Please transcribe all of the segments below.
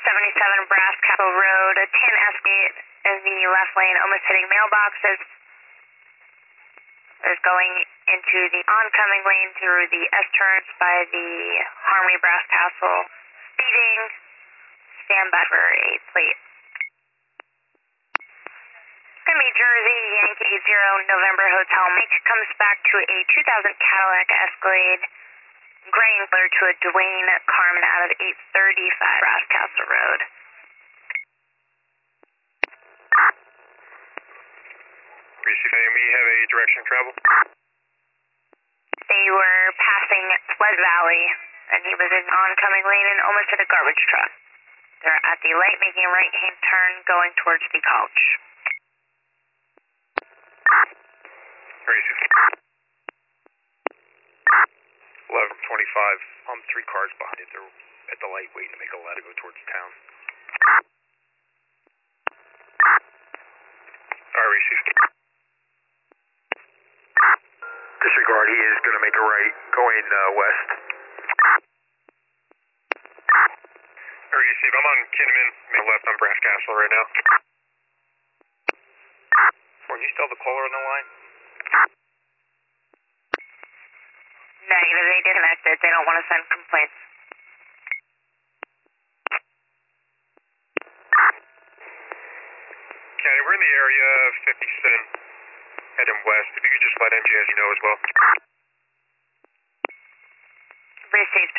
77 Brass Castle Road. A 10 Escalade in the left lane, almost hitting mailboxes. Is going into the oncoming lane through the S-turns by the Harmony Brass Castle. Speeding. Stand by for a plate. It's going to be Jersey Yankee 80 November Hotel. Mike comes back to a 2000 Cadillac Escalade. Gray and clear to a Dwayne Carmen out of 835 Brass Castle Road. We have a direction of travel. They were passing Pleasant Valley, and he was in oncoming lane and almost hit a garbage truck. They're at the light making a right-hand turn going towards the college. 11:25. 3 cars behind it. They're at the light waiting to make a left to go towards town. Alright, received. Disregard, he is going to make a right going west. Alright, received. I'm on Kinnaman, make a left on Brass Castle right now. You still have the caller on the line? Negative, they disconnected. They don't want to send complaints. County, we're in the area of 57, heading west. If you could just let MGS know as well. Received.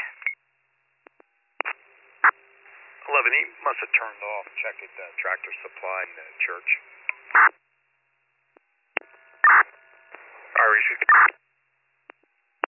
11, he must have turned off. Check at Tractor Supply in the church. Alright, received.